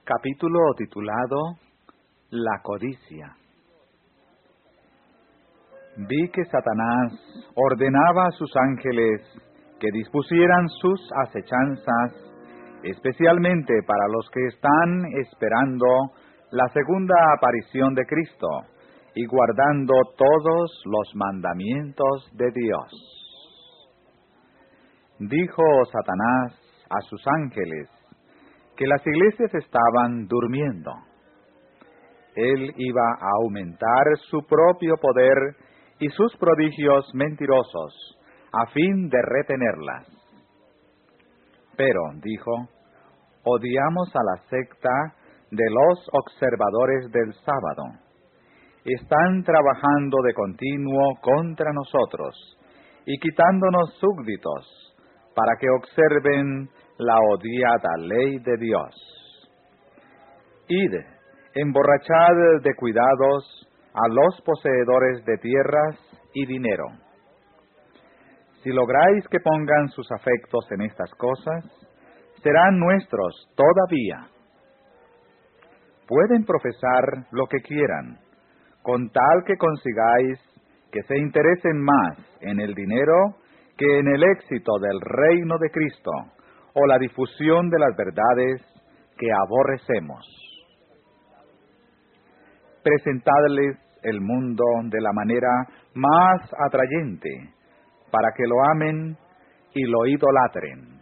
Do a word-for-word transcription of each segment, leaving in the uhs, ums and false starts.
Capítulo titulado La codicia. Vi que Satanás ordenaba a sus ángeles que dispusieran sus acechanzas, especialmente para los que están esperando la segunda aparición de Cristo y guardando todos los mandamientos de Dios. Dijo Satanás a sus ángeles que las iglesias estaban durmiendo. Él iba a aumentar su propio poder y sus prodigios mentirosos, a fin de retenerlas. Pero, dijo, odiamos a la secta de los observadores del sábado. Están trabajando de continuo contra nosotros y quitándonos súbditos para que observen la odiada ley de Dios. Id, emborrachad de cuidados a los poseedores de tierras y dinero. Si lográis que pongan sus afectos en estas cosas, serán nuestros todavía. Pueden profesar lo que quieran, con tal que consigáis que se interesen más en el dinero que en el éxito del reino de Cristo, o la difusión de las verdades que aborrecemos. Presentadles el mundo de la manera más atrayente, para que lo amen y lo idolatren.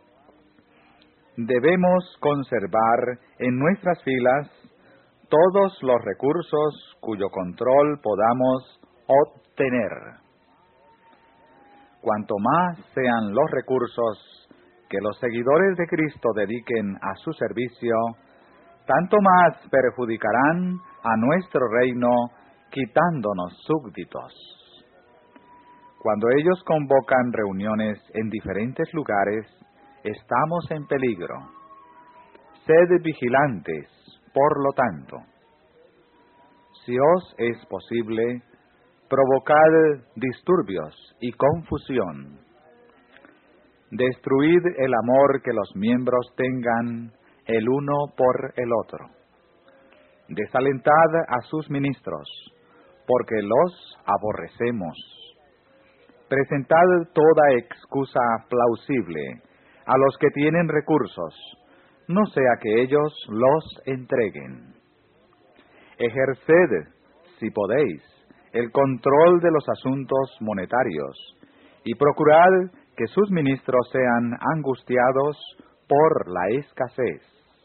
Debemos conservar en nuestras filas todos los recursos cuyo control podamos obtener. Cuanto más sean los recursos que los seguidores de Cristo dediquen a su servicio, tanto más perjudicarán a nuestro reino, quitándonos súbditos. Cuando ellos convocan reuniones en diferentes lugares, estamos en peligro. Sed vigilantes, por lo tanto. Si os es posible, provocad disturbios y confusión. Destruid el amor que los miembros tengan el uno por el otro. Desalentad a sus ministros, porque los aborrecemos. Presentad toda excusa plausible a los que tienen recursos, no sea que ellos los entreguen. Ejerced, si podéis, el control de los asuntos monetarios y procurad que sus ministros sean angustiados por la escasez.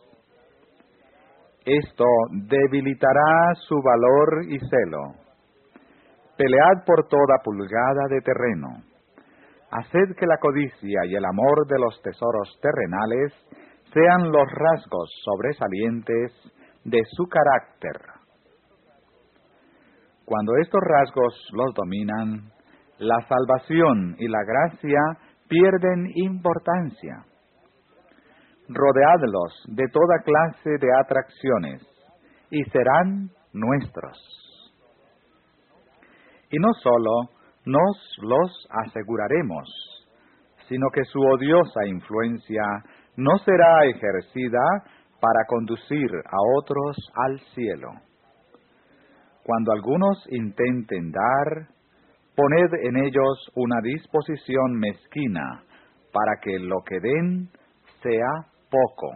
Esto debilitará su valor y celo. Pelead por toda pulgada de terreno. Haced que la codicia y el amor de los tesoros terrenales sean los rasgos sobresalientes de su carácter. Cuando estos rasgos los dominan, la salvación y la gracia pierden importancia. Rodeadlos de toda clase de atracciones y serán nuestros. Y no solo nos los aseguraremos, sino que su odiosa influencia no será ejercida para conducir a otros al cielo. Cuando algunos intenten dar, poned en ellos una disposición mezquina para que lo que den sea poco.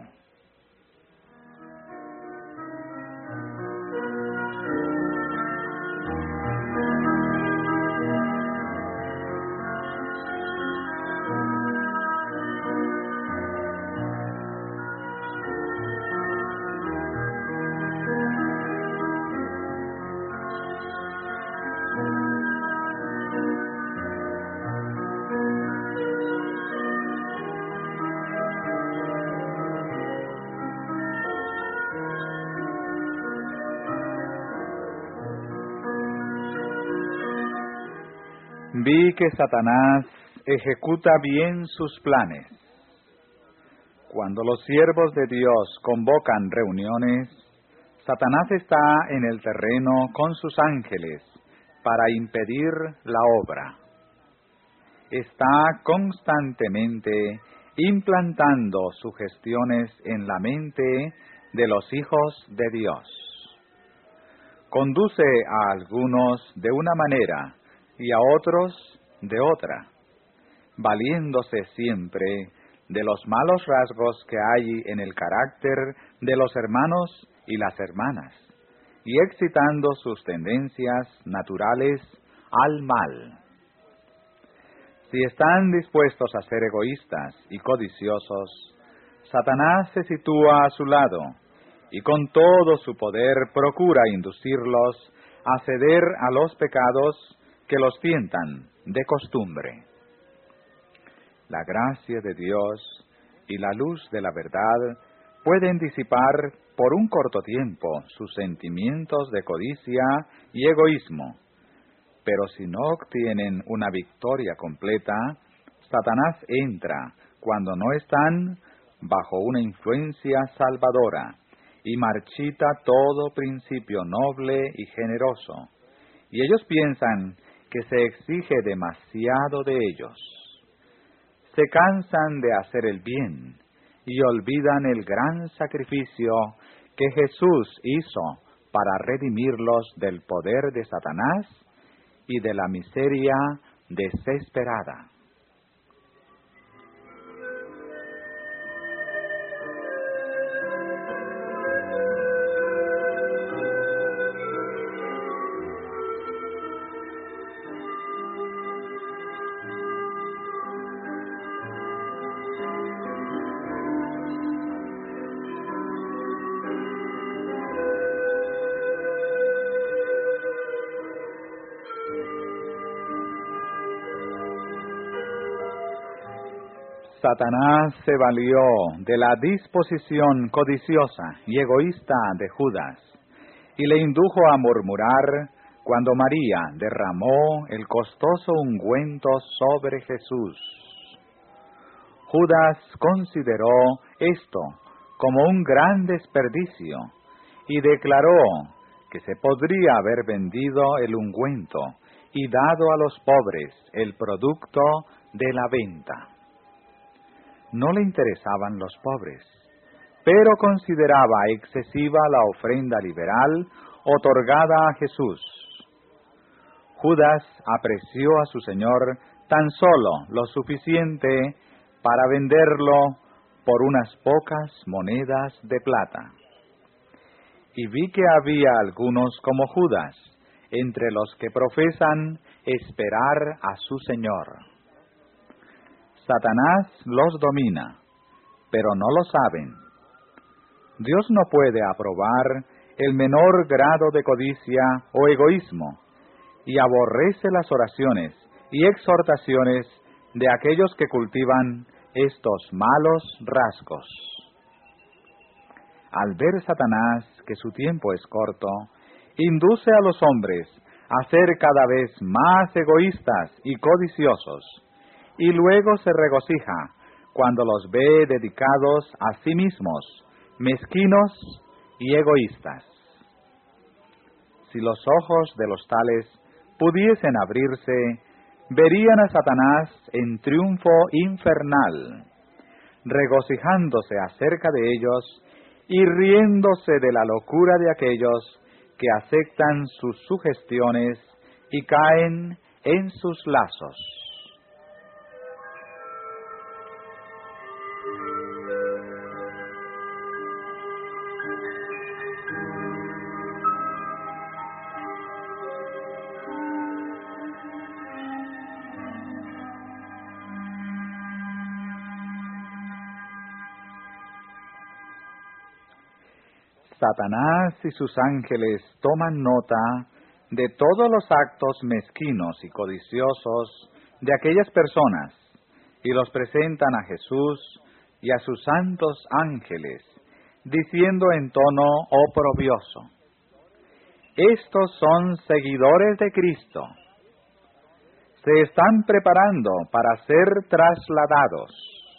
Vi que Satanás ejecuta bien sus planes. Cuando los siervos de Dios convocan reuniones, Satanás está en el terreno con sus ángeles para impedir la obra. Está constantemente implantando sugestiones en la mente de los hijos de Dios. Conduce a algunos de una manera y a otros de otra, valiéndose siempre de los malos rasgos que hay en el carácter de los hermanos y las hermanas, y excitando sus tendencias naturales al mal. Si están dispuestos a ser egoístas y codiciosos, Satanás se sitúa a su lado y con todo su poder procura inducirlos a ceder a los pecados que los tientan de costumbre. La gracia de Dios y la luz de la verdad pueden disipar por un corto tiempo sus sentimientos de codicia y egoísmo, pero si no obtienen una victoria completa, Satanás entra cuando no están bajo una influencia salvadora y marchita todo principio noble y generoso, y ellos piensan que se exige demasiado de ellos. Se cansan de hacer el bien y olvidan el gran sacrificio que Jesús hizo para redimirlos del poder de Satanás y de la miseria desesperada. Satanás se valió de la disposición codiciosa y egoísta de Judas y le indujo a murmurar cuando María derramó el costoso ungüento sobre Jesús. Judas consideró esto como un gran desperdicio y declaró que se podría haber vendido el ungüento y dado a los pobres el producto de la venta. No le interesaban los pobres, pero consideraba excesiva la ofrenda liberal otorgada a Jesús. Judas apreció a su Señor tan solo lo suficiente para venderlo por unas pocas monedas de plata. Y vi que había algunos como Judas, entre los que profesan esperar a su Señor. Satanás los domina, pero no lo saben. Dios no puede aprobar el menor grado de codicia o egoísmo, y aborrece las oraciones y exhortaciones de aquellos que cultivan estos malos rasgos. Al ver Satanás que su tiempo es corto, induce a los hombres a ser cada vez más egoístas y codiciosos, y luego se regocija cuando los ve dedicados a sí mismos, mezquinos y egoístas. Si los ojos de los tales pudiesen abrirse, verían a Satanás en triunfo infernal, regocijándose acerca de ellos y riéndose de la locura de aquellos que aceptan sus sugestiones y caen en sus lazos. Satanás y sus ángeles toman nota de todos los actos mezquinos y codiciosos de aquellas personas y los presentan a Jesús y a sus santos ángeles, diciendo en tono oprobioso: estos son seguidores de Cristo. Se están preparando para ser trasladados.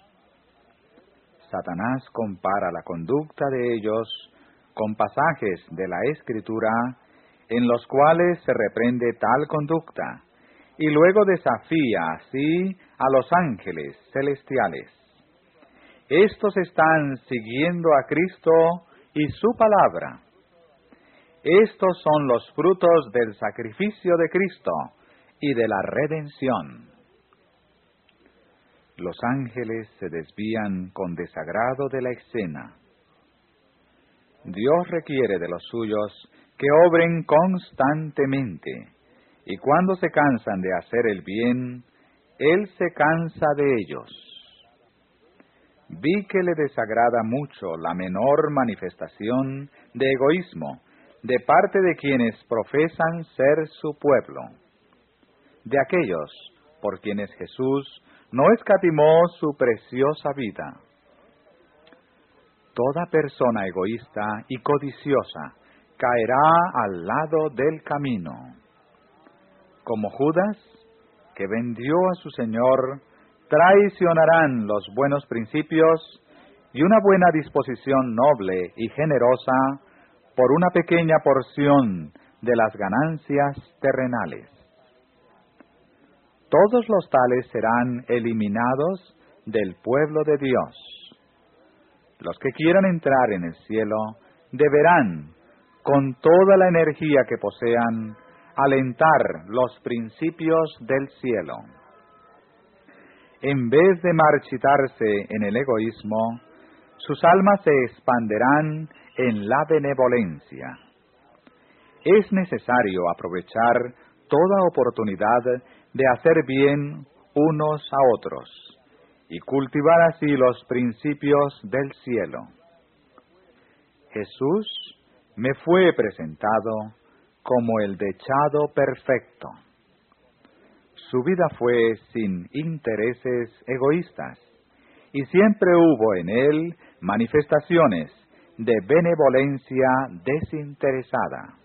Satanás compara la conducta de ellos con pasajes de la Escritura en los cuales se reprende tal conducta, y luego desafía así a los ángeles celestiales. Estos están siguiendo a Cristo y su palabra. Estos son los frutos del sacrificio de Cristo y de la redención. Los ángeles se desvían con desagrado de la escena. Dios requiere de los suyos que obren constantemente, y cuando se cansan de hacer el bien, Él se cansa de ellos. Vi que le desagrada mucho la menor manifestación de egoísmo de parte de quienes profesan ser su pueblo, de aquellos por quienes Jesús no escatimó su preciosa vida. Toda persona egoísta y codiciosa caerá al lado del camino. Como Judas, que vendió a su Señor, traicionarán los buenos principios y una buena disposición noble y generosa por una pequeña porción de las ganancias terrenales. Todos los tales serán eliminados del pueblo de Dios. Los que quieran entrar en el cielo deberán, con toda la energía que posean, alentar los principios del cielo. En vez de marchitarse en el egoísmo, sus almas se expanderán en la benevolencia. Es necesario aprovechar toda oportunidad de hacer bien unos a otros y cultivar así los principios del cielo. Jesús me fue presentado como el dechado perfecto. Su vida fue sin intereses egoístas, y siempre hubo en él manifestaciones de benevolencia desinteresada.